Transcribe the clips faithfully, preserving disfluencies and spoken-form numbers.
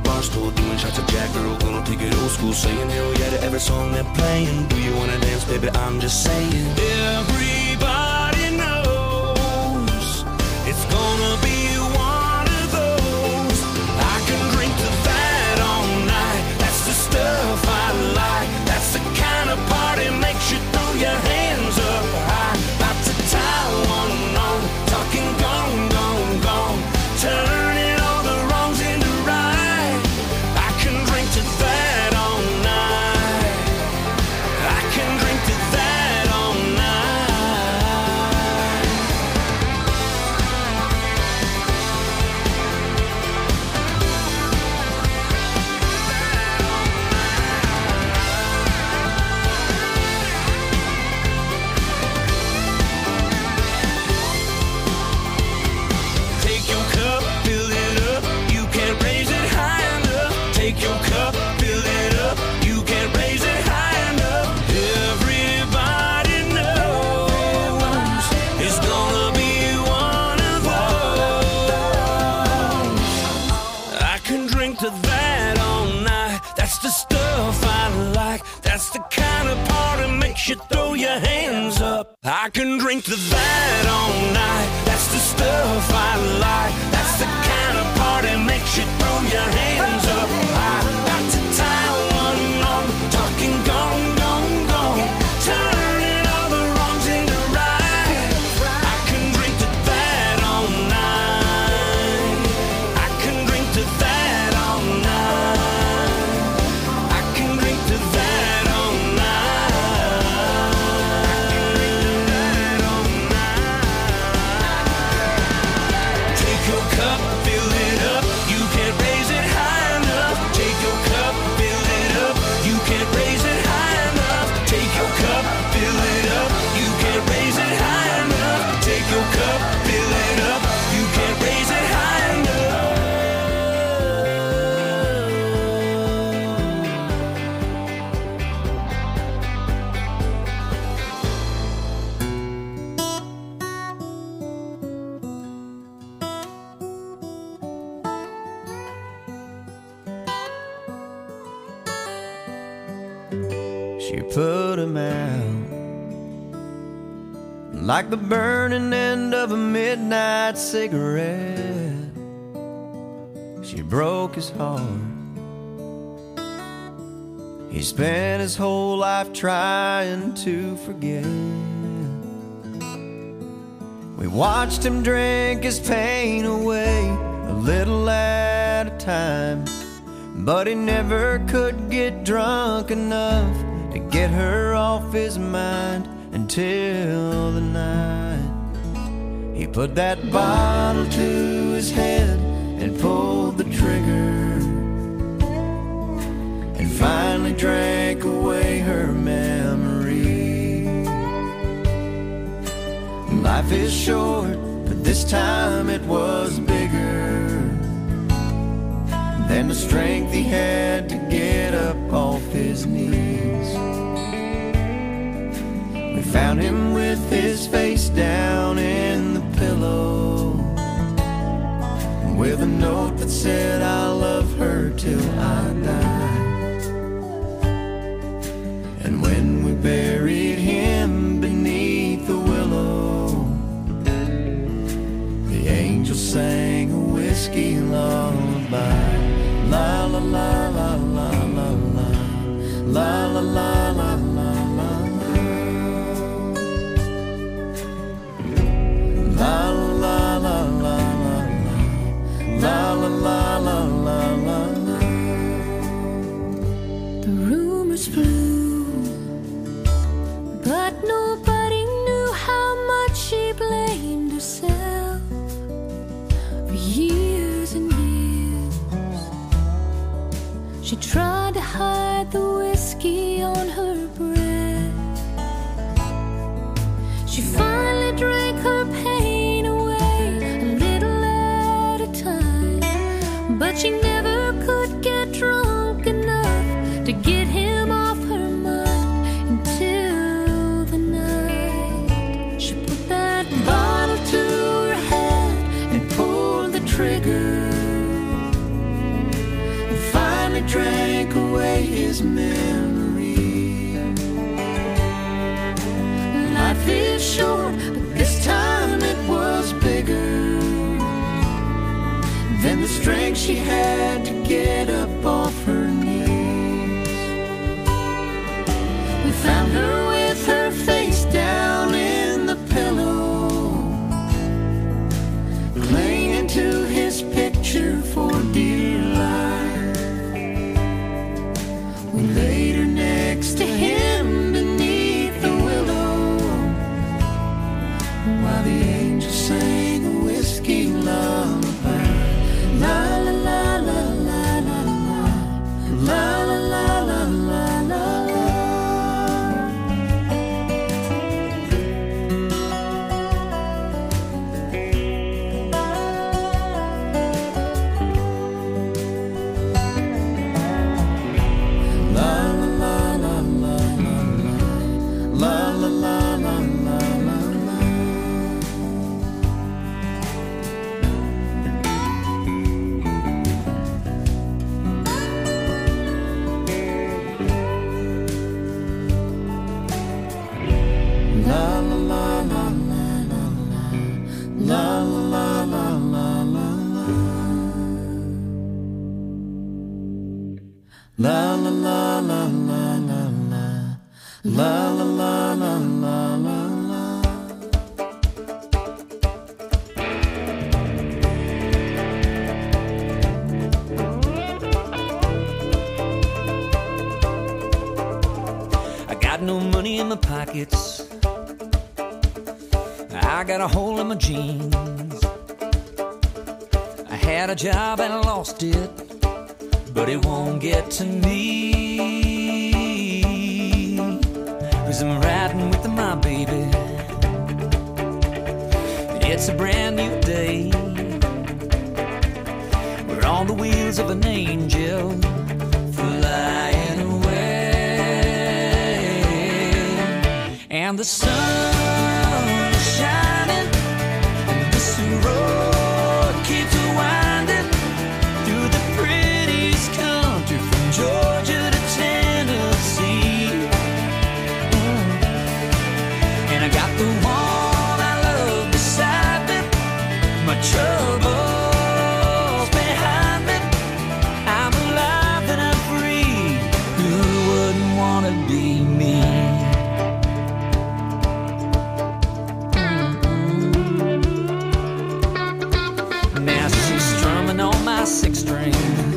bar stool, doing shots of Jack, girl, gonna take it old school, saying hell yeah to every song they're playing. Do you wanna dance, baby? I'm just saying. Everybody knows it's gonna be one of those. I can drink to that all night. That's the stuff I like. That's the kind of party makes you throw your hands up high. About to tie one on, talking gone, gone, gone, turning all the wrongs into right. I can drink to that all night. I can drink to that all night. Take your cup, fill it up. You can't raise it high enough. Take your cup, fill it up. You can't raise it high enough. Everybody knows it's gonna be one of those. I can drink to that all night. That's the stuff I like. That's the kind of party makes you throw your hands up. I can drink to that all night. That's the stuff I like. That's the kind of party makes you throw your hands up. I got to tie one on, talking gone, gone, gone, turning all the wrongs into right. I can drink to that all night. I can drink to that all night. I can drink to that all night. Take your cup, fill it up. You can't raise it high enough. Take your cup, fill it up. You can't raise it high enough. Take your cup, fill it up. You can't raise it high enough. Take your cup, fill it up. You can't raise it high enough. She put him out like the burning end of a midnight cigarette. She broke his heart. He spent his whole life trying to forget. We watched him drink his pain away, a little at a time, but he never could get drunk enough to get her off his mind until the night he put that bottle to his head and pulled the trigger, and finally drank away her memory. Life is short, but this time it was bigger than the strength he had to get up off his knees. We found him with his face down in the pillow, with a note that said, "I'll love her till I die." And when we buried him beneath the willow, the angel sang a whiskey lullaby. La la la la la la la, la la la la la la, la la la la la, la la la la la la. The rumors flew, but nobody knew how much she blamed herself for years and years. She tried to hide the whiskey on her breath. She finally drank her pain away, a little at a time, but she never could get drunk enough to get him off her mind until the night she put that bottle to her head and pulled the trigger. it drank away his memory. Life is short, but this time it was bigger than the strength she had to get up off her knees. We found her with her face down in the pillow, clinging to his picture for dear life. We laid her next to him beneath the willow, while the angels sang a whiskey lullaby. La la la la la la la, la la la la la la la. La la la la la la la, la la la la la la la. I got no money in my pockets, I got a hole in my jeans. I had a job and I lost it, but it won't get to me, 'cause I'm riding with my baby. It's a brand new day, we're on the wheels of an angel flying away, and the sun is shining, and this road keeps winding through the prettiest country from Georgia to Tennessee. Mm. And I got the one I love beside me, my troubles behind me. I'm alive and I'm free, who wouldn't want to be me? Mm-mm. Now she's strumming on my six string,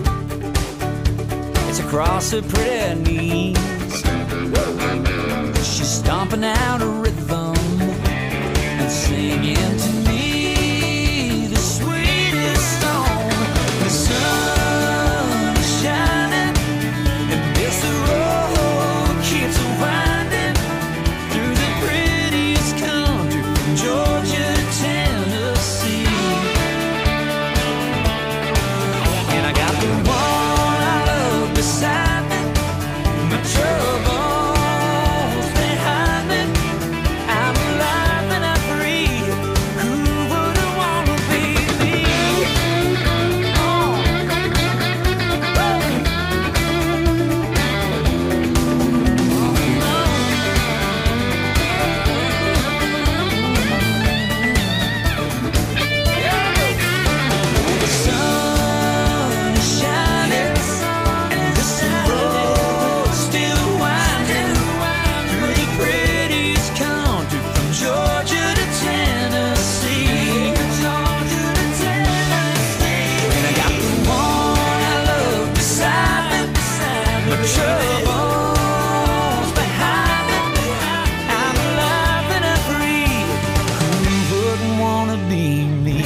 across her pretty knees. She's stomping out a rhythm and singing to me the sweetest song. The sun is shining, and this road keeps winding through the prettiest country from Georgia to Tennessee. And I got the one I love beside me, my troubles behind me. I'm alive and I'm free, who wouldn't want to be me? Oh. The sun is shining, and this road still winding through the prettiest country from Georgia to Tennessee. And I got the one I love beside me, my troubles behind me. I'm alive and I'm free, who wouldn't want to be me?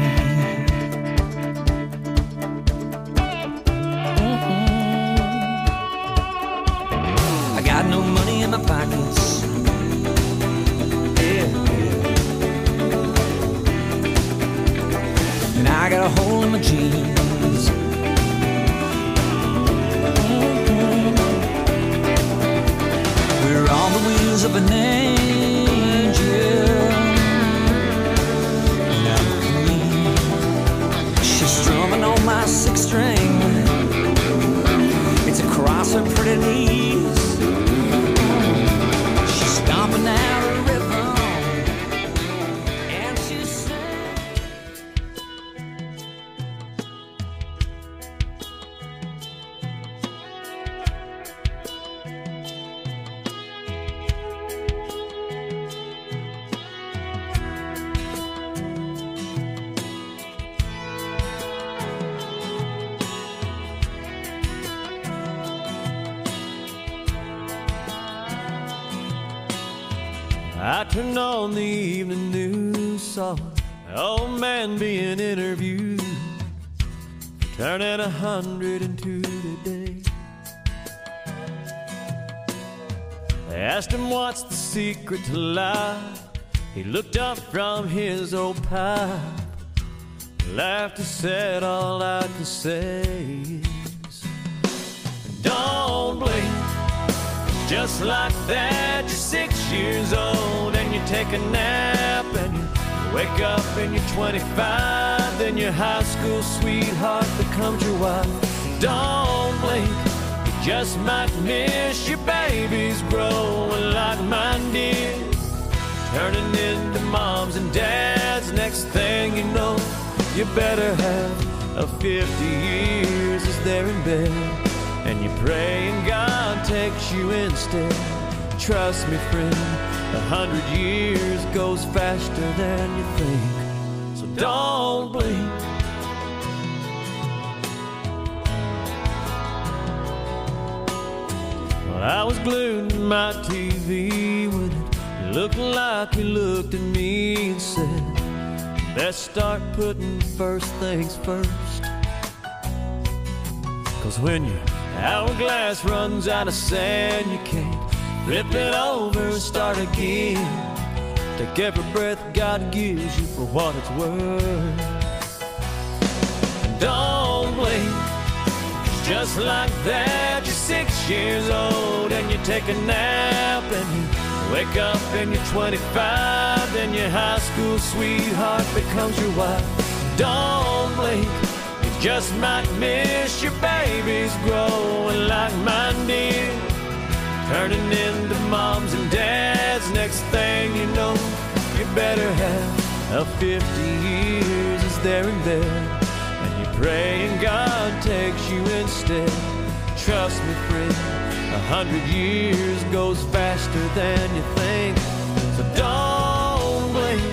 I got no money in my pockets, yeah, and I got a hole in my jeans. We're on the wheels of an angel, and I'm clean. She's strumming on my six string, dirty knees. She's stomping out a rhythm, and she's saying, I turned on the evening news, saw an old man being interviewed, turning a hundred and two today. They asked him what's the secret to life. He looked up from his old pipe, laughed and said, all I can say is, don't blink. Just like that, you're six years old and you take a nap and you wake up and you're twenty-five. Then your high school sweetheart becomes your wife. Don't blink, you just might miss your babies growing like mine did, turning into moms and dads. Next thing you know, you better have a fifty years as they're in bed, and you pray and God takes you instead. Trust me, friend, a hundred years goes faster than you think. So don't blink. Well, I was glued to my T V when it looked like he looked at me and said, best start putting first things first. Cause when your hourglass runs out of sand, you can't flip it over and start again. Take every breath God gives you for what it's worth. Don't blink, just like that, you're six years old and you take a nap and you wake up and you're twenty-five. Then your high school sweetheart becomes your wife. Don't blink, you just might miss your babies growing like mine did, turning into moms and dads. Next thing you know, you better have a fifty years as they're in bed, and you pray and God takes you instead. Trust me, friend, a hundred years goes faster than you think. So don't blink.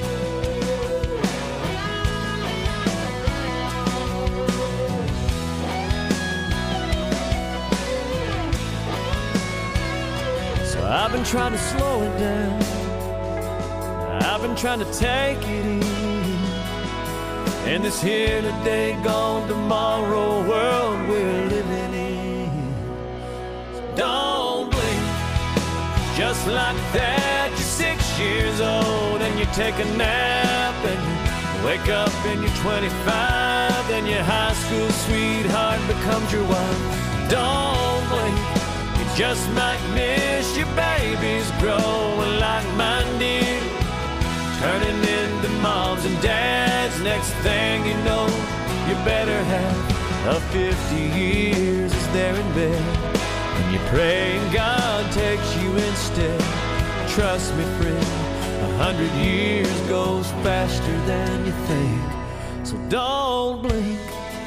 I've been trying to slow it down, I've been trying to take it easy, in this here today, gone tomorrow world we're living in. So don't blink, just like that, you're six years old and you take a nap and you wake up and you're twenty-five. Then your high school sweetheart becomes your wife. Don't blink, just might miss your babies growing like mine did, turning into moms and dads. Next thing you know, you better have a fifty years as they're in bed, and you pray and God takes you instead. Trust me, friend, a hundred years goes faster than you think. So don't blink.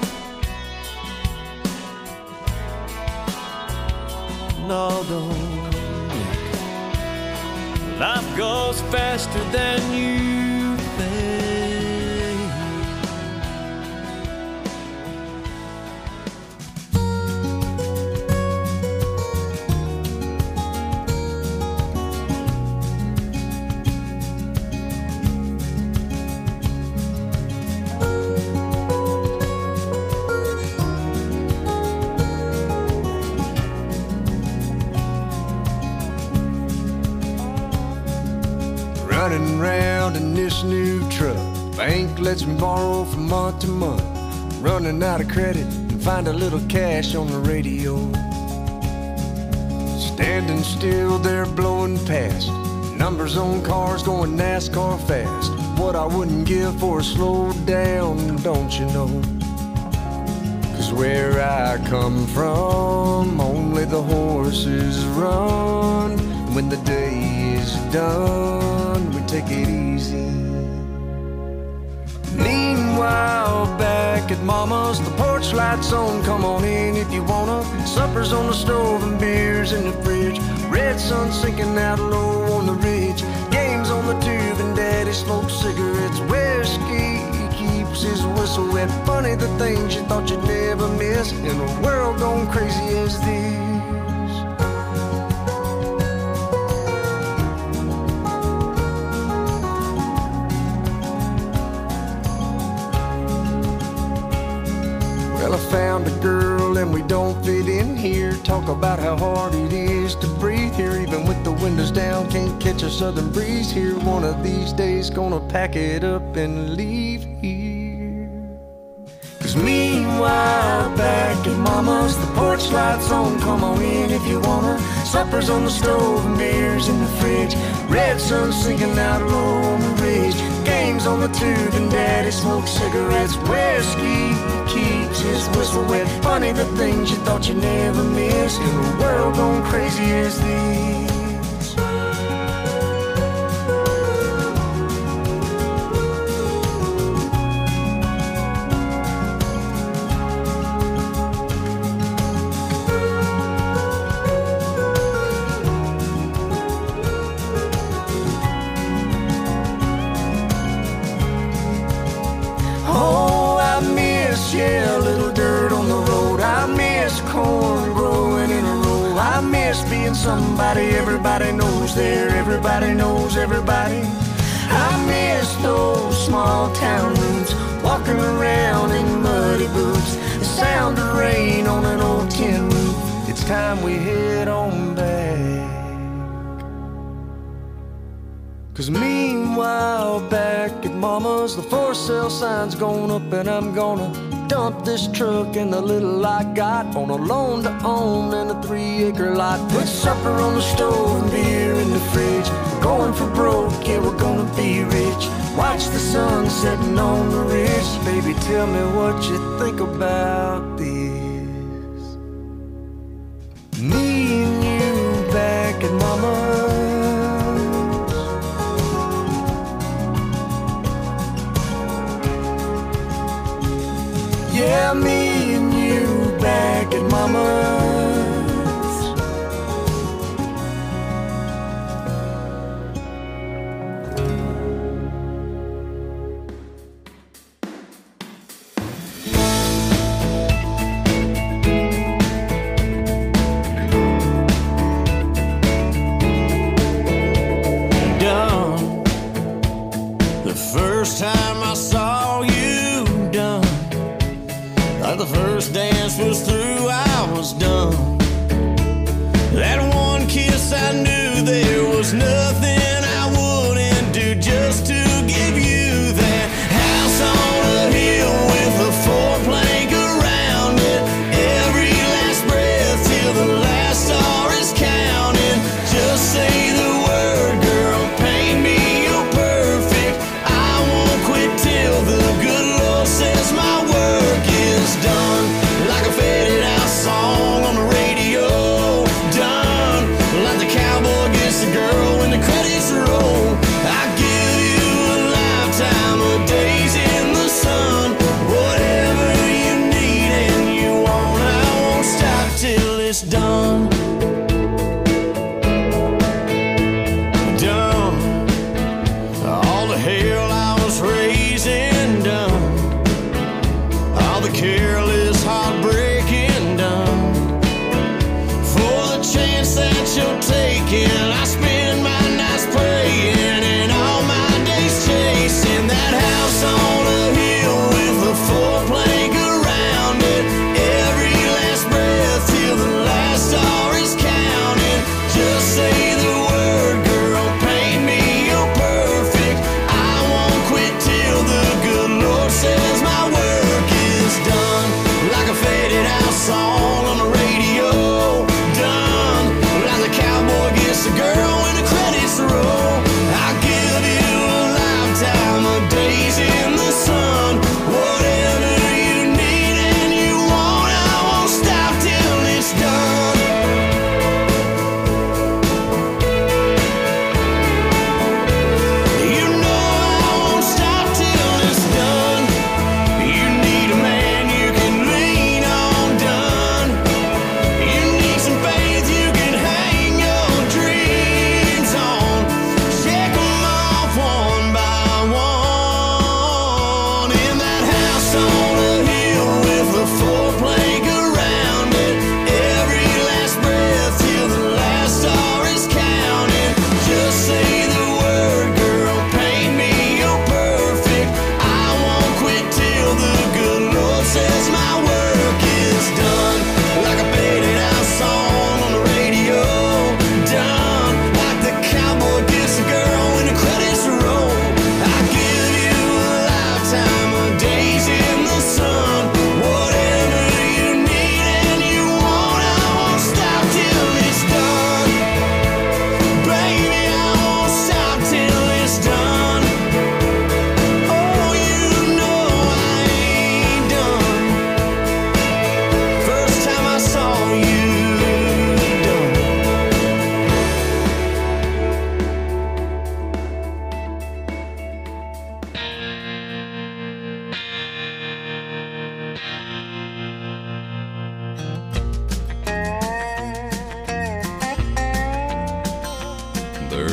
No, don't blink. Life goes faster than you think. Running around in this new truck, bank lets me borrow from month to month. Running out of credit and find a little cash on the radio. Standing still there blowing past, numbers on cars going NASCAR fast. What I wouldn't give for a slow down, don't you know? Cause where I come from, only the horses run. When the day is done, we take it easy. Meanwhile, back at Mama's, the porch lights on, come on in if you wanna. Supper's on the stove and beers in the fridge. Red sun sinking out low on the ridge. Games on the tube and Daddy smokes cigarettes. Whiskey keeps his whistle wet. Funny the things you thought you'd never miss in a world gone crazy as this. Well, I found a girl and we don't fit in here. Talk about how hard it is to breathe here. Even with the windows down, can't catch a southern breeze here. One of these days gonna pack it up and leave here. Cause meanwhile, back at Mama's, the porch lights on, come on in if you wanna. Supper's on the stove and beers in the fridge. Red sun sinking out low on the ridge. Games on the tube and Daddy smokes cigarettes. Whiskey keeps his whistle wet. Funny the things you thought you'd never miss in a world gone crazy as this. Yeah, a little dirt on the road. I miss corn growing in a row. I miss being somebody everybody knows there. Everybody knows everybody. I miss those small town roots. Walking around in muddy boots. The sound of rain on an old tin roof. It's time we head on back. Cause meanwhile, back at Mama's, the for sale sign's going up and I'm gonna dump this truck and the little I got on a loan to own and a three acre lot. Put supper on the stove and beer in the fridge. We're going for broke, yeah, we're gonna be rich. Watch the sun setting on the ridge. Baby, tell me what you think about this. Me and you back at Mama's. Yeah, me and you back at Mama's. Done. The first time I saw you, done. Like the first dance was through, I was done. That one kiss, I knew there was nothing I wouldn't do just to give you that house on a hill with a four-plank around it. Every last breath till the last star is counted. Just say the word, girl, paint me, you're perfect. I won't quit till the good Lord says my work is done. Like a faded out song on the radio. Done. Like the cowboy gets the girl when the credits roll. I give you a lifetime of days in the sun. Whatever you need and you want, I won't stop till it's done. Done. All the hell I was raising, done. All the careless heartbreaking, done. For the chance that you're taking, I spend my nights praying and all my days chasing that house on a hill with a four-plank around it. Every last breath till the last star is counted. Just say the word, girl, paint me, you're perfect. I won't quit till the good Lord says my work is done. Like a faded out song on the radio. Done. Like the cowboy gets the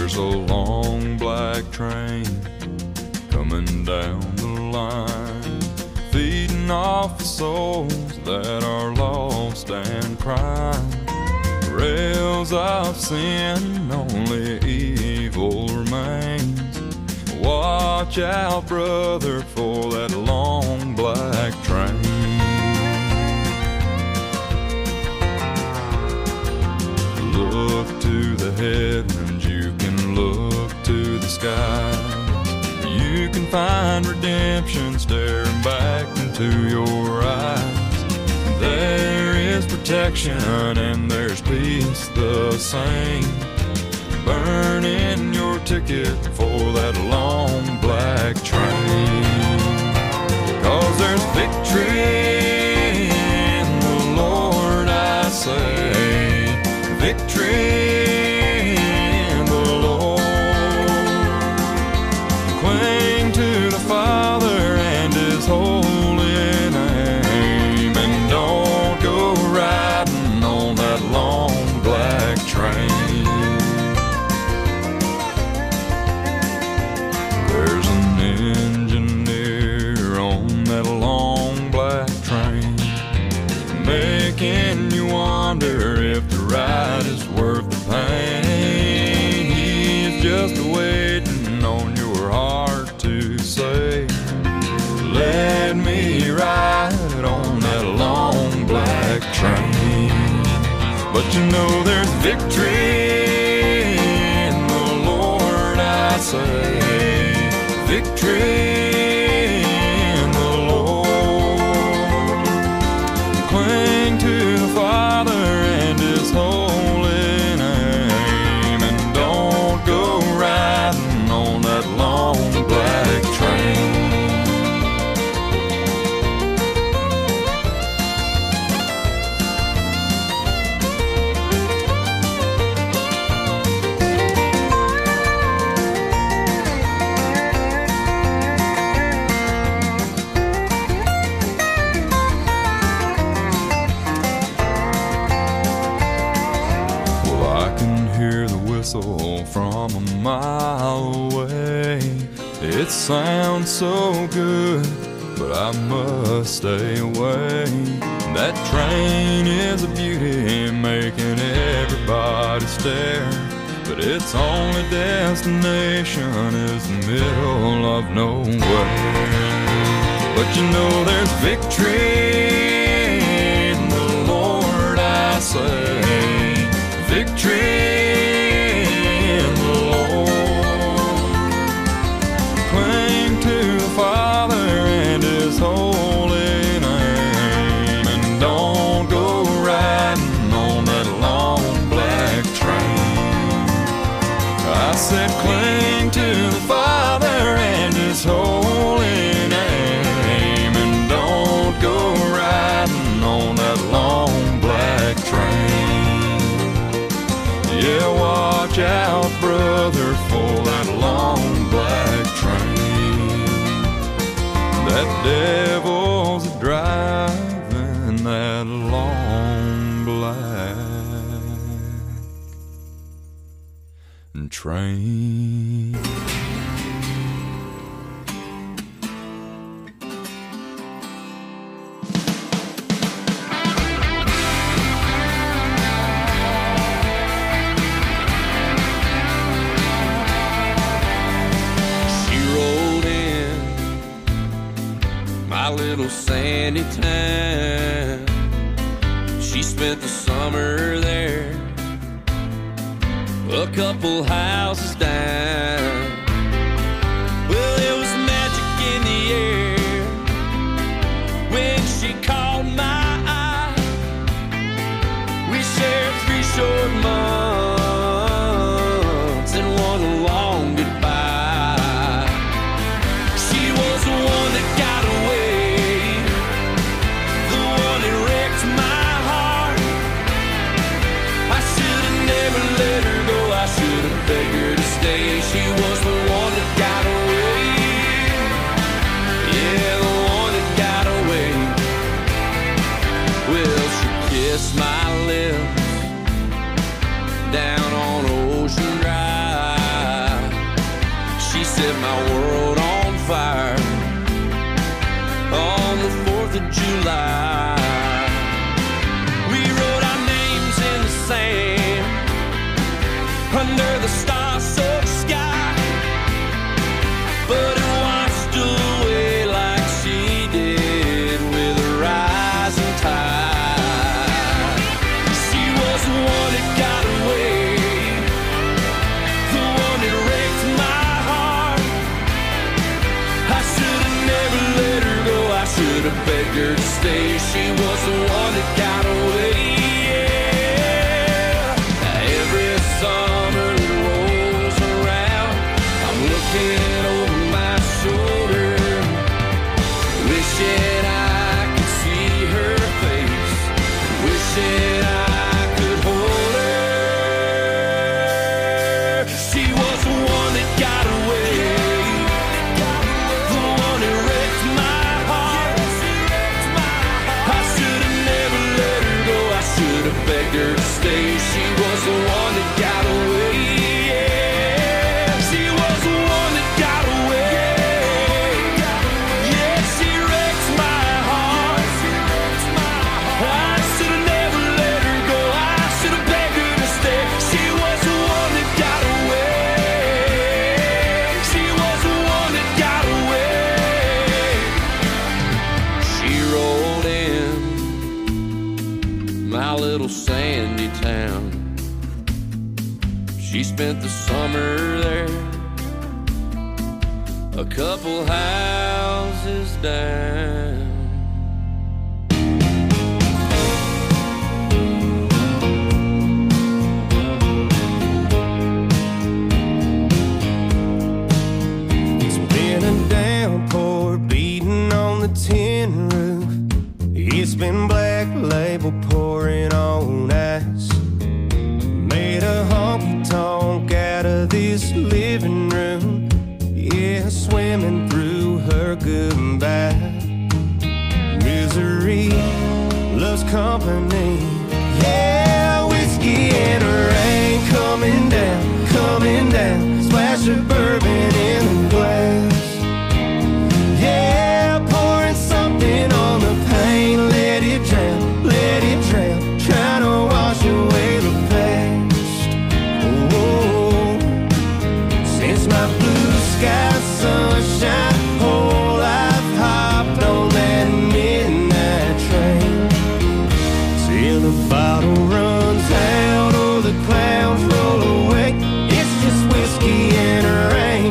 There's a long black train coming down the line, feeding off the souls that are lost and crying. Rails of sin, only evil remains. Watch out, brother, for that long black train. Look to the heavens, you can look to the skies. You can find redemption staring back into your eyes. There is protection and there's peace the same. Burn in your ticket for that long black train. 'Cause there's victory in the Lord, I say. Victory in the Lord. Cling to the Father and His holy name, and don't go riding on that long black train. There's an engineer on that long black train, making you wonder if the ride is worth the pain. He's just waiting on your heart to say, let me ride on that long black train. But you know there's victory in the Lord, I say. Victory in the Lord. Cling to the Father and His holy name, and don't go riding on that long black train. From a mile away, it sounds so good, but I must stay away. That train is a beauty, making everybody stare, but its only destination is the middle of nowhere. But you know there's victory in the Lord, I say. Victory. Father and His holy name, and don't go riding on that long black train. I said cling to the Father and His holy name, and don't go riding on that long black train. Yeah, watch out, brother, for that long black train. That devil's driving that long black train. Little sandy town. She spent the summer there, a couple houses down. Well, there was magic in the air when she caught my eye. We shared three short months and one long goodbye. She was the one that got away, begged her to stay. She was the one that got away. Yeah, the one that got away. Well, she kissed my lips down on Ocean Drive. set my world on fire on the fourth of July. We wrote our names in the sand under the star-soaked sky, but it washed away like she did with a rising tide. She was the one that got away, the one that wrecked my heart. I should have never let her go, I should have begged her to stay. She was the one that got away, yeah. Every summer that rolls around, I'm looking over my shoulder, wishing I could see her face, wishing I could hold her. She was the one that got away, the one that wrecked my heart. I should have never let her go, I should have begged her to stay. She was the one that got away, yeah. She was the one that got away, yeah. She wrecked my heart. I should have never let her go, I should have begged her to stay. She was the one that got away, she was the one that got away. She rolled in my little sandy town. She spent the summer there, a couple houses down. It's been a downpour beating on the tin roof. It's been Black Label pouring on ice. Made a honky-tonk out of this living room, yeah, swimming through her goodbye. Misery loves company, yeah, whiskey and rain coming down, coming down, splash of bourbon in the glass, yeah, pouring something on the pain, let it drown, let it drown, trying to wash away the past. Oh, since my blue sky sunshine, whole life hopped on that midnight train, till the bottle runs out or the clouds roll away. It's just whiskey and rain.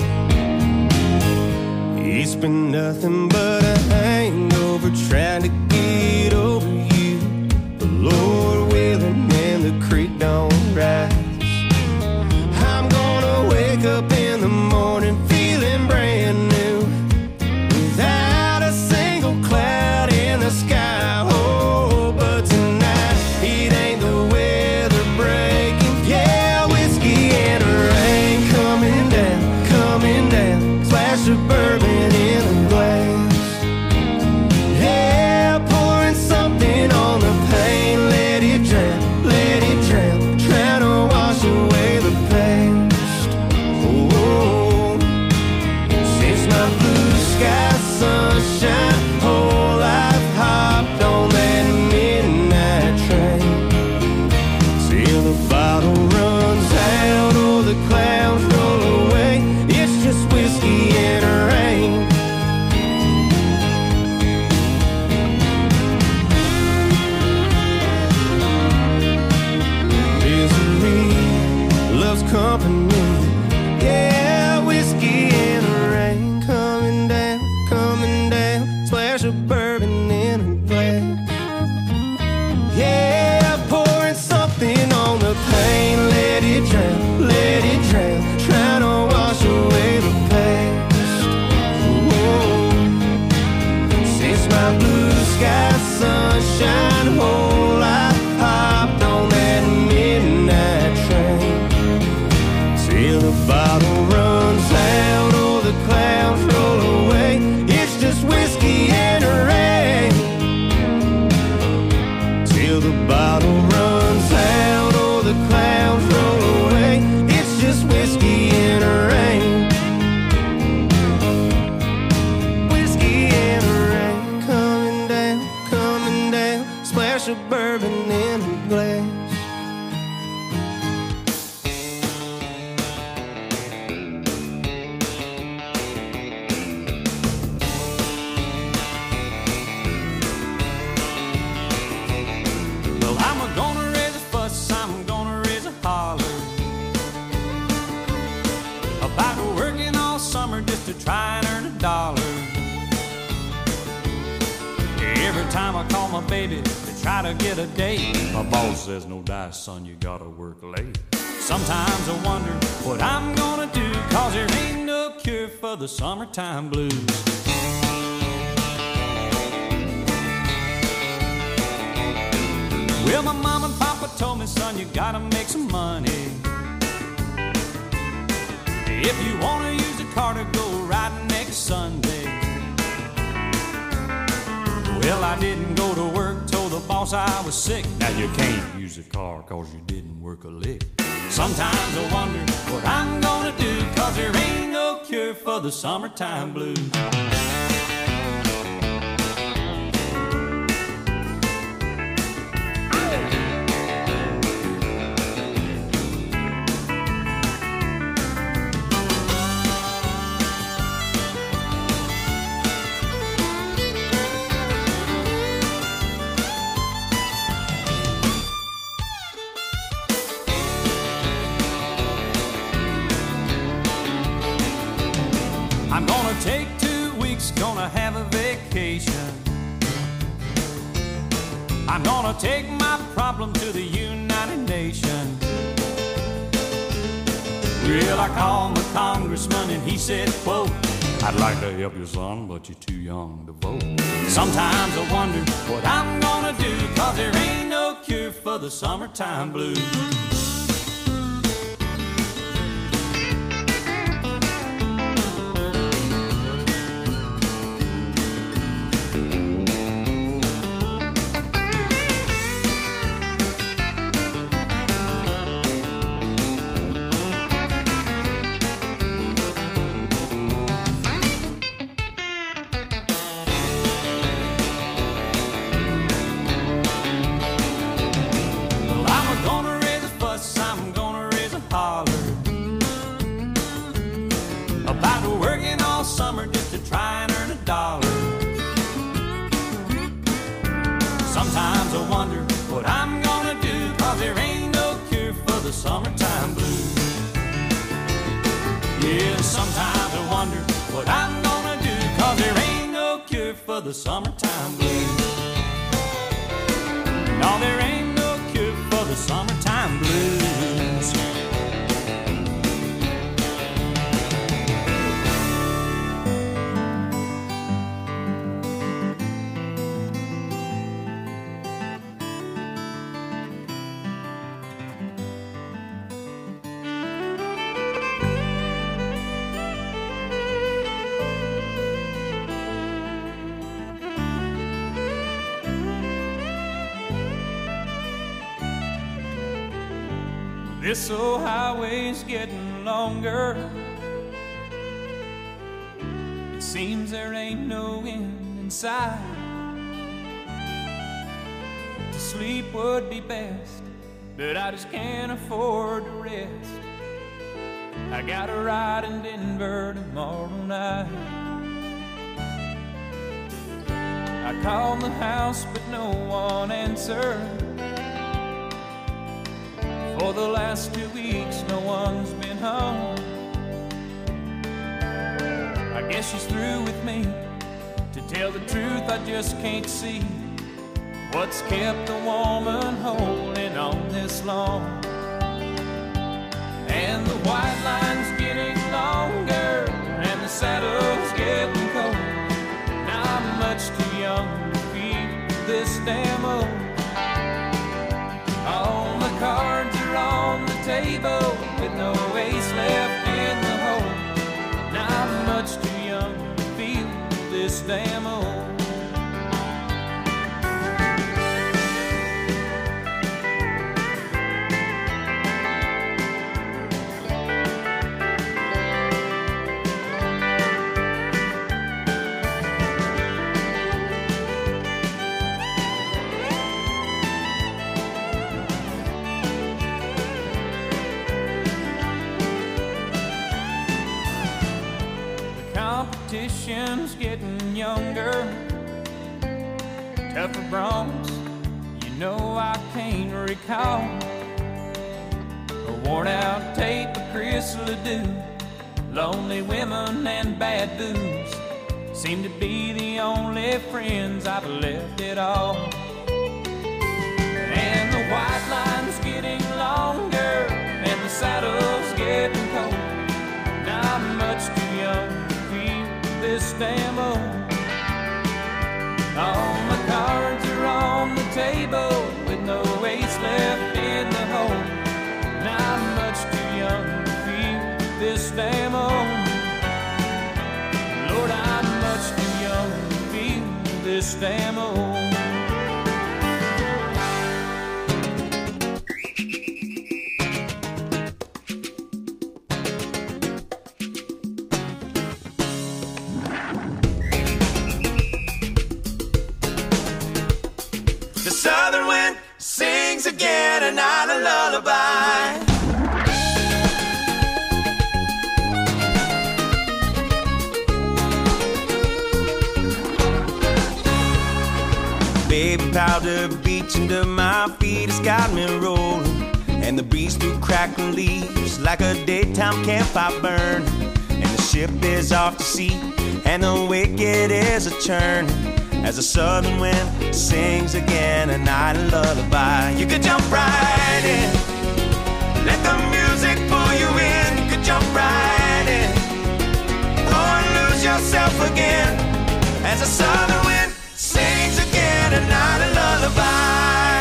It's been nothing but a hangover trying to get over you. The Lord willing and the creek don't rise. I'm gonna wake up in the morning feeling brand new, without a single cloud in the sky. Oh, but tonight it ain't the weather breaking, yeah, whiskey and rain coming down, coming down, splash of bourbon in the glass, yeah, pouring something on the pain, let it drown, let it drown, trying to wash away the past. Oh, since my blue sky sunshine, whole life hopped on that midnight train, till the bottle runs out or the clouds roll away. It's just whiskey and rain. Misery loves company, yeah, whiskey and rain coming down, coming down, splash of bourbon in a glass, yeah, pouring something on the pain, let it drown, let it drown, trying to wash away the past. Whoa. Since my blue sky sunshine, whole life hopped on that midnight train, till the bottle runs out or the clouds roll away. It's just whiskey and rain, till the bottle runs out or the clouds roll away. It's just whiskey and rain. to try and earn a dollar. Every time I call my baby to try to get a date, my boss says, no dice, son, you gotta work late. Sometimes I wonder what I'm gonna do, cause there ain't no cure for the summertime blues. Well, my mom and papa told me, son, you gotta make some money. If you wanna use the car to go riding next Sunday. Well, I didn't go to work, told the boss I was sick. Now you can't use the car cause you didn't work a lick. Sometimes I wonder what I'm gonna do, cause there ain't no cure for the summertime blues. I'm gonna take two weeks, gonna have a vacation. I'm gonna take my problem to the United Nations. Well, I called my congressman and he said, quote, I'd like to help you, son, but you're too young to vote. Sometimes I wonder what I'm gonna do, cause there ain't no cure for the summertime blues. Sometimes I wonder what I'm gonna do, cause there ain't no cure for the summertime blues. Yeah, sometimes I wonder what I'm gonna do, cause there ain't no cure for the summertime blues. No, there ain't no cure for the summertime blues. This old highway's getting longer. It seems there ain't no end in sight. To sleep would be best, but I just can't afford to rest. I got a ride in Denver tomorrow night. I called the house, but no one answered. For the last two weeks, no one's been home. I guess she's through with me. To tell the truth, I just can't see what's kept a woman holding on this long. And the white line's getting longer, and the saddle's getting cold. Now I'm much too young to feel this damn old. All the cards are on the table with no ace left in the hole. Now I'm much too young to feel this damn old. Competition's getting younger, tougher broncs, you know I can't recall. A worn out tape of Chris Ledoux, Lonely women and bad booze seem to be the only friends I've left at all. And the white line's getting longer and the saddle's getting cold. Now I'm much too young to feel this damn old. All my cards are on the table with no ace left in the hole. Now I'm much too young to feel this damn old. Lord, I'm much too young to feel this damn old. The southern wind sings again a night a lullaby. Baby powder beach under my feet has got me rolling, and the breeze through crackling leaves like a daytime campfire burn. And the ship is off to sea, and the wicked is a churn, as the southern wind sings again a night a lullaby. You could jump right in, let the music pull you in. You could jump right in, or lose yourself again, as the southern wind sings again a night a lullaby.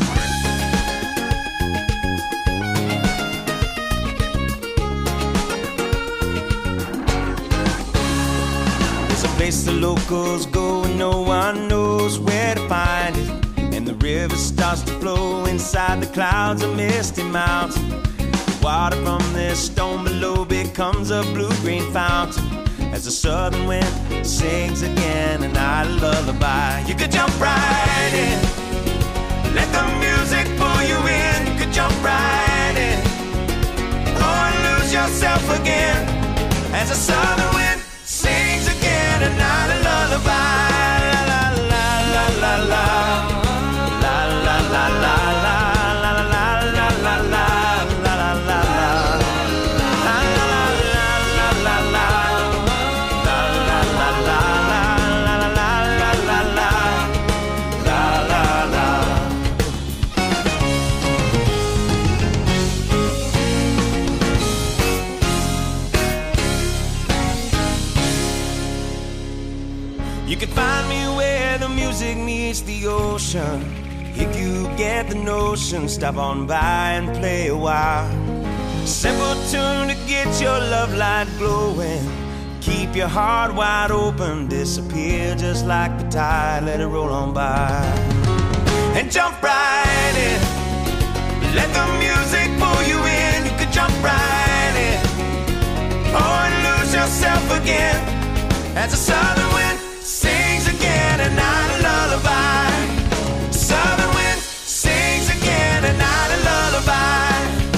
There's a place the locals go and no one knows where to find it, and the river starts to flow inside the clouds of misty mountain. The water from this stone below becomes a blue-green fountain, as the southern wind sings again a night a lullaby. You could jump right in, let the music pull you in. You could jump right in, or lose yourself again, as the southern wind sings again a night a lullaby. La la la la la la la la la la la la la la la. You could find me where the music meets the ocean. If you get the notion, stop on by and play a while. Simple tune to get your love light glowing. Keep your heart wide open, disappear just like the tide, let it roll on by. And jump right in, let the music pull you in. You could jump right in, or lose yourself again, as the southern wind sings again a night a lullaby. Southern wind sings again a night a lullaby.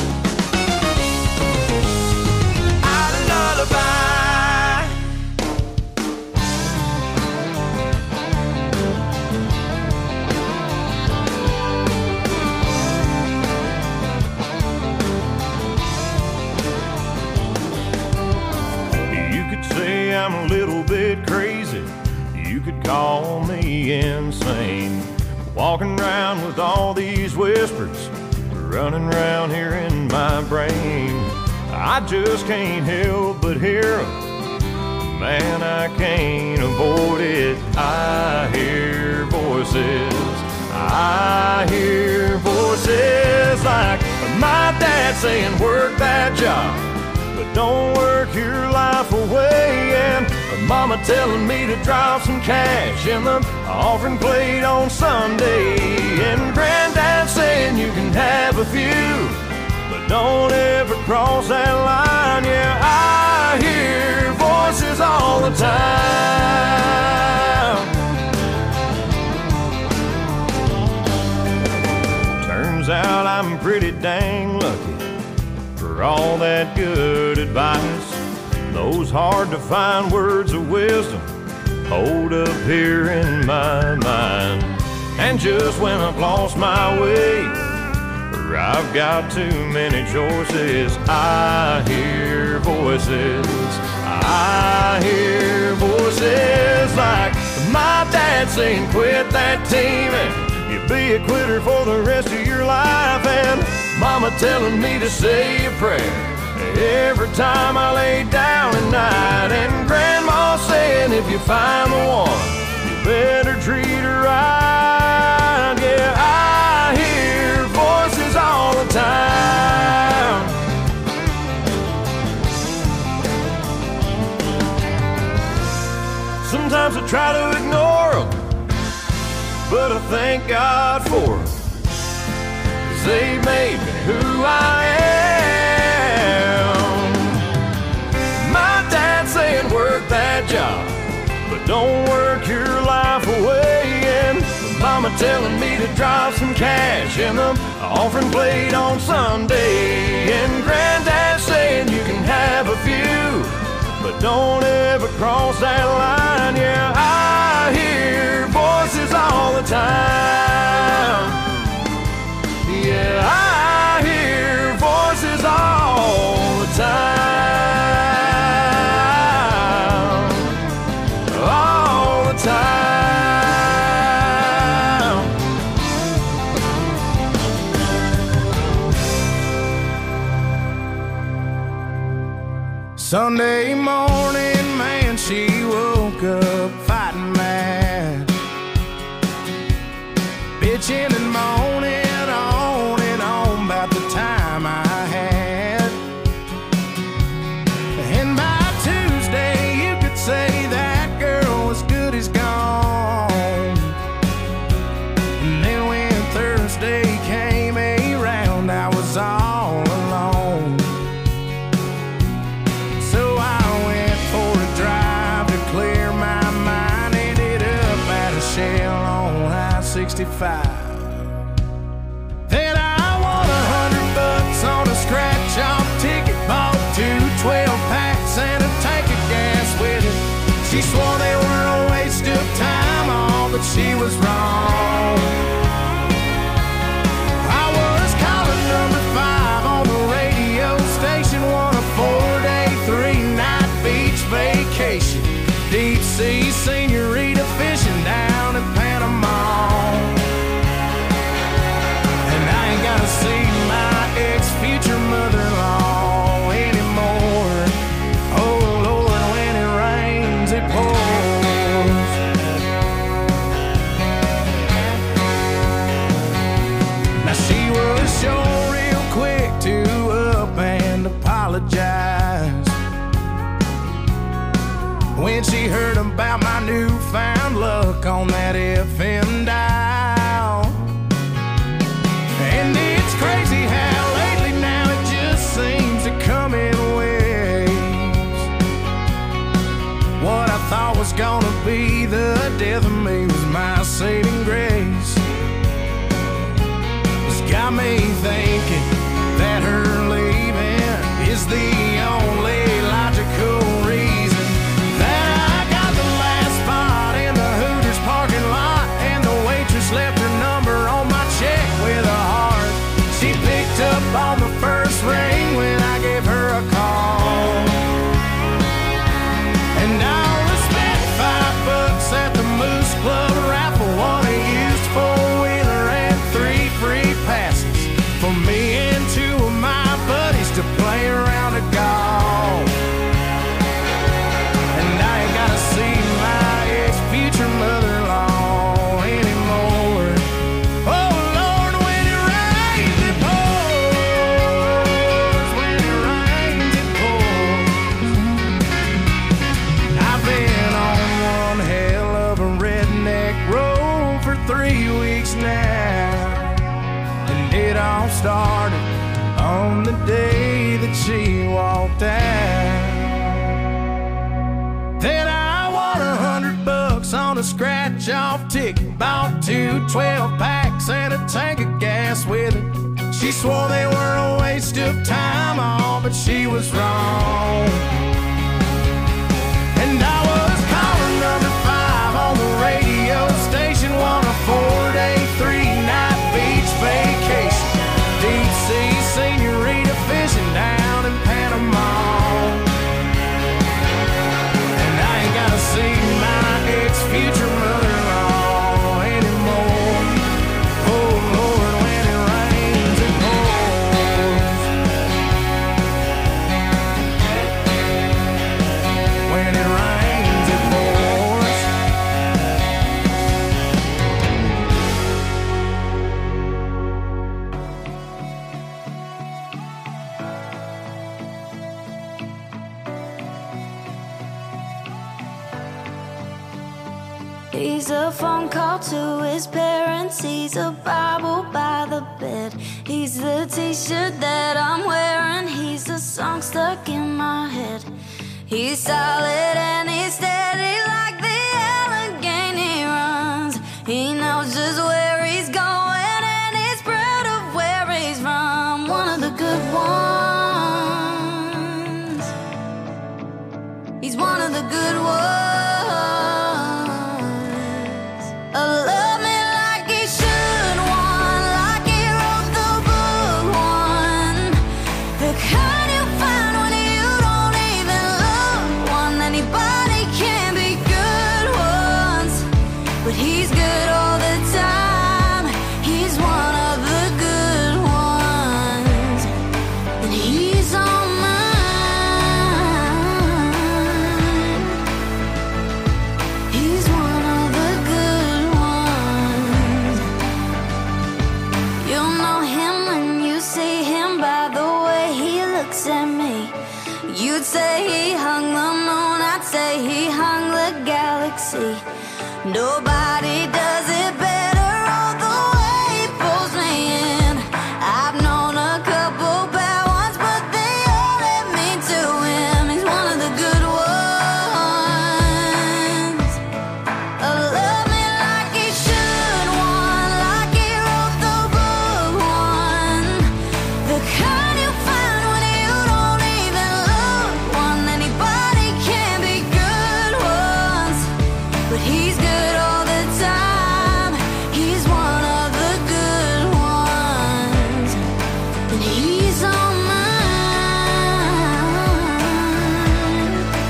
A lullaby. You could say I'm a little bit crazy, you could call me insane, walking around with all these whispers running around here in my brain. I just can't help but hear them, man, I can't avoid it. I hear voices, I hear voices like my dad saying work that job, but don't work your life away. And mama telling me to drop some cash in the offering plate on Sunday. And granddad saying you can have a few, but don't ever cross that line. Yeah, I hear voices all the time. Turns out I'm pretty dang lucky for all that good advice. Those hard to find words of wisdom hold up here in my mind. And just when I've lost my way, or I've got too many choices, I hear voices. I hear voices like my dad saying, quit that team and you'll be a quitter for the rest of your life. And mama telling me to say a prayer every time I lay down at night. And grandma saying, if you find the one, you better treat her right. Yeah, I hear voices all the time. Sometimes I try to ignore them, but I thank God for them, 'cause they made me who I am. My dad saying work that job, but don't work your life away. And mama telling me to drop some cash in the offering plate on Sunday. And granddad saying you can have a few, but don't ever cross that line. Yeah, I hear voices all the time. Yeah, I hear voices all the time. All the time. Sunday morning, man, she woke up fighting mad, bitching and moaning on and on about the time I had. And by Tuesday, you could say that girl was good as gone. And then when Thursday came around, I was all alone. So I went for a drive to clear my mind. Ended up at a Shell on I sixty-five. Then I won a hundred bucks on a scratch-off ticket. Bought two twelve packs and a tank of gas with it. She swore they were a waste of time, all, but she was wrong. I was calling number five on the radio station, won a four-day, three-night beach vacation. Deep sea senorita fishing down in Panama. And I ain't gotta see my ex-future mother-in-law anymore. Oh Lord, when it rains, it pours. Now she was sure real quick to up and apologize when she heard about my newfound luck on that F M dial. And it's crazy how lately now it just seems to come in waves. What I thought was gonna be the death of me was my saving grace. It's got me thinking that her leaving is the only logical reason that I got the last spot in the Hooters parking lot. And the waitress left her number on my check with a heart. She picked up on the first ring when I gave her a call. And I'll spent five bucks at the Moose Club raffle, won a used four-wheeler and three free passes for me and two of my buddies to play around a golf. And I ain't gotta see my ex-future mother-in-law anymore. Oh Lord, when it rains, it pours. When it rains, it pours. I've been on one hell of a redneck road for three weeks now. And it all started on the day that she walked out. Then I won a hundred bucks on a scratch-off ticket. Bought two twelve packs and a tank of gas with it. She swore they were a waste of time, all, but she was wrong. And I was calling number five on the radio station, won a four-day, three-night beach vacation. Deep sea senorita fishing down in Panama. He's a phone call to his parents. He's a Bible by the bed. He's the t-shirt that I'm wearing. He's a song stuck in my head. He's solid and he's steady like the Allegheny runs. He knows just where he's going and he's proud of where he's from. One of the good ones. He's one of the good ones. Love me like he should, one like he wrote the book, one the kind you find when you don't even look, one anybody can be good ones, but he's good all the time. He's one of the good ones, and he's on mine. He's one of the good ones. You'll know him when you see him by the way he looks at me. You'd say he hung the moon, I'd say he hung the galaxy. Nobody does it better, all the way he pulls me in. I've known a couple bad ones, but they all led me to him. He's one of the good ones. Love me like he should, one like he wrote the book, one the kind you find when you don't even look, one anybody can be good ones, but he's good all the time. He's one of the good ones, and he's on mine.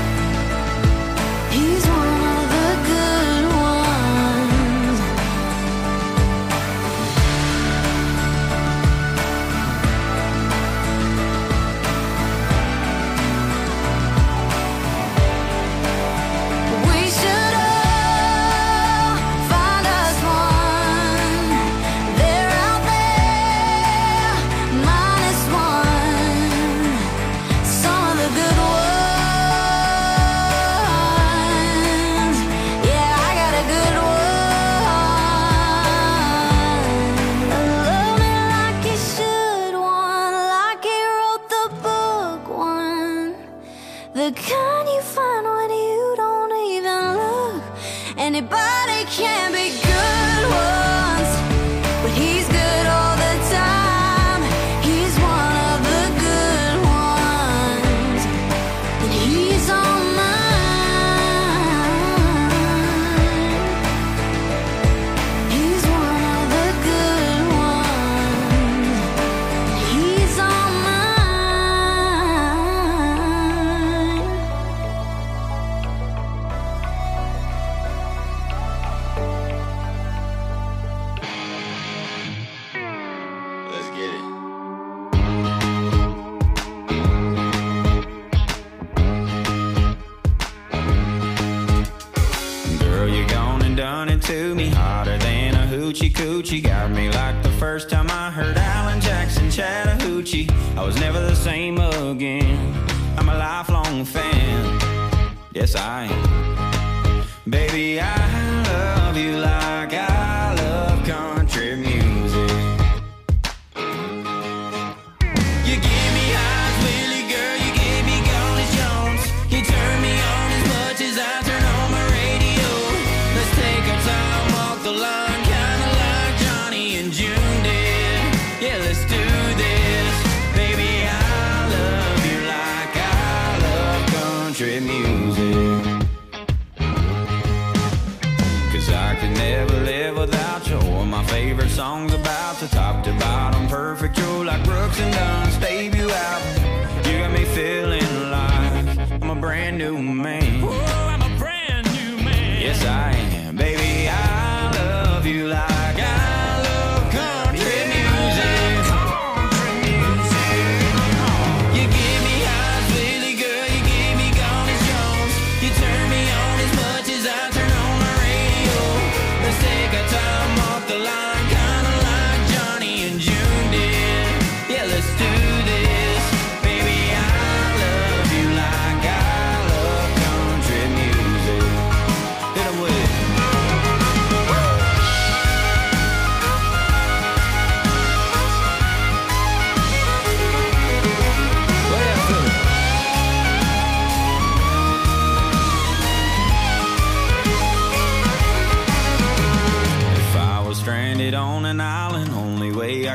He's one of the good ones. We should all find us one. They're out there, minus one. Some of the good ones. Yeah, I got a good one. Love me like he should, one like he wrote the book, one the kind you find when you don't even look. Anybody can be good ones, but he's good all the time. He's one of the good ones, and he's on mine. He's one of the good ones, and he's on mine. Let's get it. Girl, you gone and done it to me, hotter than a hoochie coochie. Got me like the first time I heard Alan Jackson Chattahoochee. I was never the same again. I'm a lifelong fan. Yes, I am. Baby, I love you like I love country music. You give me highs, Willie, girl, you give me Golly Jones. You turn me on as much as I turn on my radio. Let's take our time, walk the line, kinda like Johnny and June did. Yeah, let's do this. Baby, I love you like I love country music. Cause I could never live without you. Or my favorite songs about the top to bottom, perfect. You're like Brooks and Dunn's debut album. You got me feeling like I'm a brand new man. Oh, I'm a brand new man. Yes, I am. Baby, I love you like I love country music. Country music. You give me highs, Willie, girl, you give me Golly Jones. You turn me on as much as I turn on my radio. Let's take our time off the line, kinda like Johnny and June did. Yeah, let's do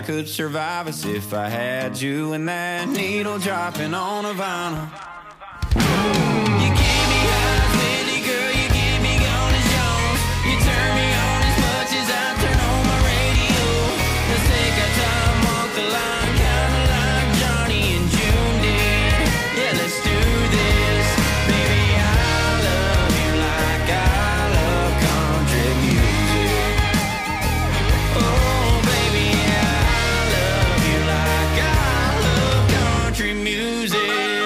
could survive as if I had you and that needle dropping on a vinyl. You give me highs, Whitney, girl, you give me gone as Jones. You turn me on as much as I turn on my radio. Let's take our time, walk the line, kinda like Johnny and June did. Yeah, let's do this. Baby, I love you like I love country music. Oh, baby, I love you like I love country music.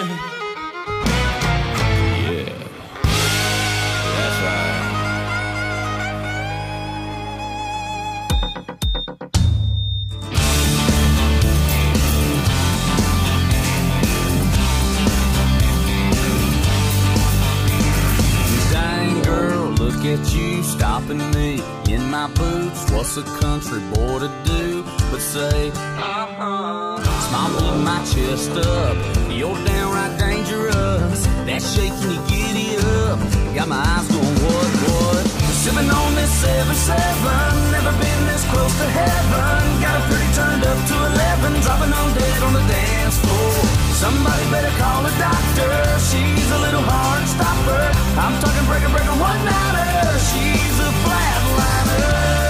At you stopping me in my boots. What's a country boy to do but say, uh-huh? Smile pulling my chest up. You're downright dangerous. That shaking you giddy up. Got my eyes going, what, what? Sipping on this seven seven. Never been this close to heaven. Got it pretty turned up to eleven. Dropping on dead on the dance floor. Somebody better call a doctor. She's a little hard stopper. I'm talking breaker, breaker, one-nighter. She's a flatliner.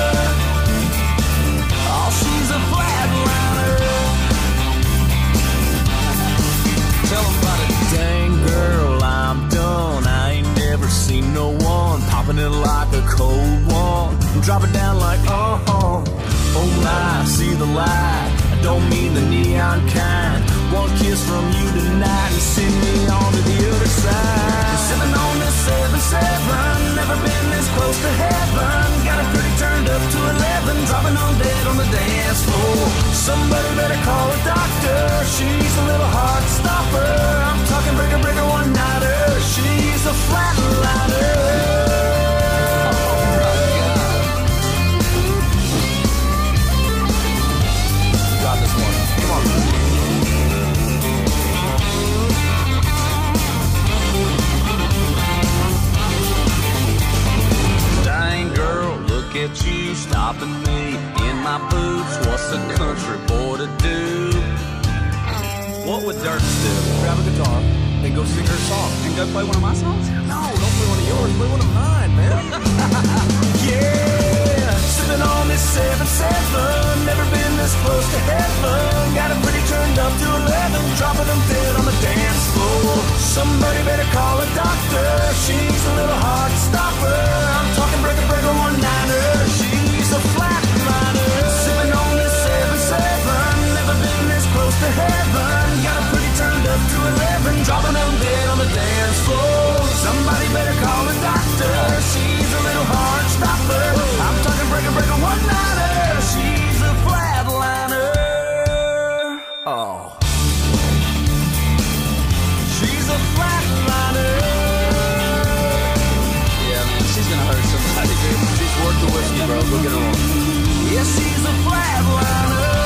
Oh, she's a flatliner. Tell them about it. Dang girl, I'm done. I ain't never seen no one popping it like a cold one. Drop it down like, uh-huh. Oh my, see the light. I don't mean the neon kind. One kiss from you tonight and send me on to the other side. Sipping on this seven seven. Never been this close to heaven. Got it pretty turned up to eleven. Dropping on dead on the dance floor. Somebody better call a doctor. She's a little hard stopper. I'm talking breaker, breaker, one-nighter. She's a flatliner. Got this one. Come on. Dang girl, look at you stopping me in my boots. What's a country boy to do? What would Dirks do? Grab a guitar and go sing her song. And go play one of my songs? No, don't play one of yours. Play one of mine, man. Yeah, sipping on this seven seven. Never been this close to heaven. Got it pretty turned up to eleven. Dropping them dead on the dance floor. Somebody better call a doctor. She's a little hard stopper. I'm talking breaker, breaker, one-nighter. She's a flatliner. Sipping on this seven seven. Never been this close to heaven. Got it pretty turned up to eleven. Dropping them dead on the dance floor. Somebody better call a doctor. She's a little hard stopper. I'm talking breaker, breaker, one-nighter. She's a flatliner. Oh. She's a flatliner. Yeah, man, she's gonna hurt somebody, dude. She's worth the whiskey, bro. Go get her on. Yeah, she's a flatliner.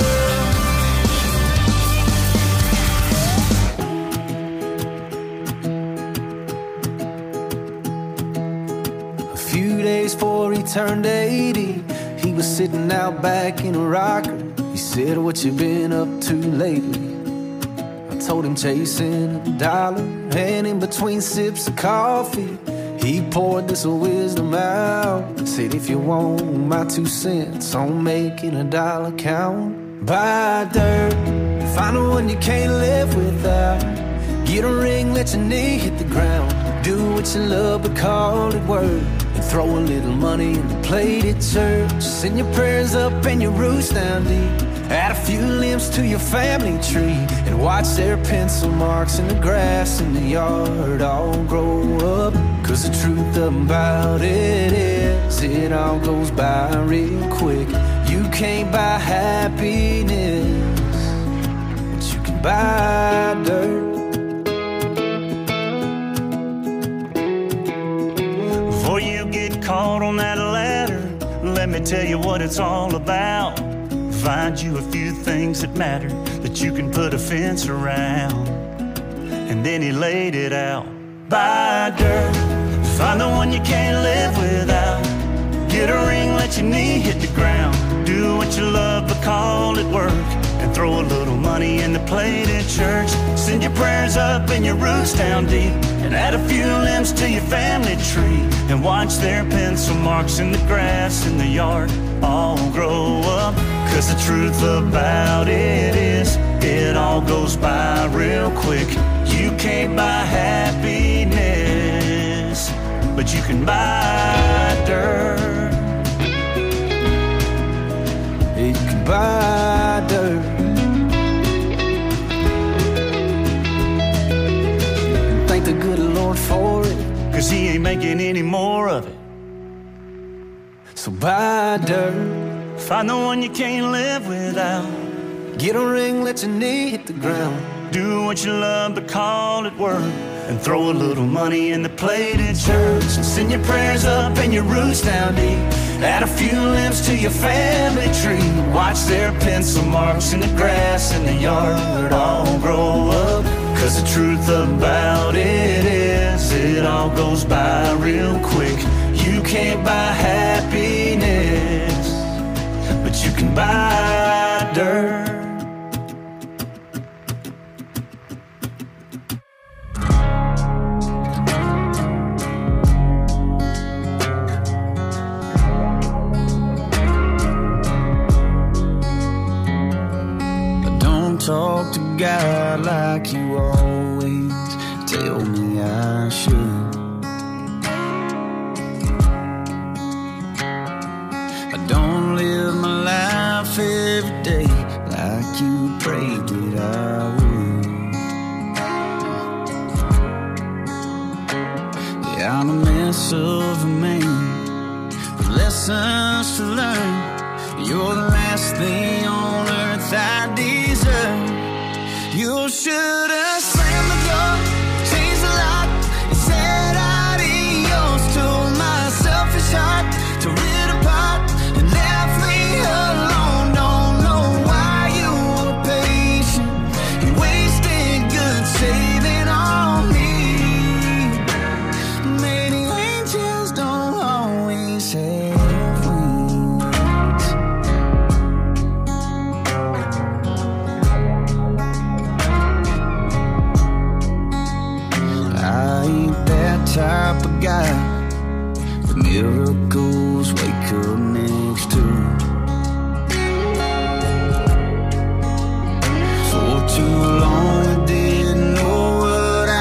Days before he turned eighty, he was sitting out back in a rocker. He said, what you been up to lately? I told him chasing a dollar, and in between sips of coffee, he poured this wisdom out. Said, if you want my two cents on making a dollar count, buy dirt, find the one you can't live without. Get a ring, let your knee hit the ground. Do what you love, but call it work. And throw a little money in the plate at church. Send your prayers up and your roots down deep. Add a few limbs to your family tree. And watch their pencil marks in the grass in the yard all grow up. Cause the truth about it is, it all goes by real quick. You can't buy happiness, but you can buy dirt. Before you get caught on that ladder, let me tell you what it's all about. Find you a few things that matter, that you can put a fence around. And then he laid it out. Buy dirt, find the one you can't live without. Get a ring, let your knee hit the ground. Do what what you love but call it work, and throw a little money in the plate at church. Send your prayers up and your roots down deep, and add a few limbs to your family tree, and watch their pencil marks in the grass in the yard all grow up. Cause the truth about it is, it all goes by real quick. You can't buy happiness, but you can buy dirt. You can buy dirt. Thank the good Lord for it, cause he ain't making any more of it. So buy dirt. Find the one you can't live without. Get a ring, let your knee hit the ground. Do what you love but call it work, and throw a little money in the plate at church. Send your prayers up and your roots down deep, add a few limbs to your family tree. Watch their pencil marks in the grass in the yard all grow up. Cause the truth about it is, it all goes by real quick. You can't buy happiness, but you can buy dirt. Talk to God like you always tell me I should. I don't live my life every day like you prayed that I would. Yeah, I'm a mess of a man with lessons to learn. You're the last thing on earth I deserve. You should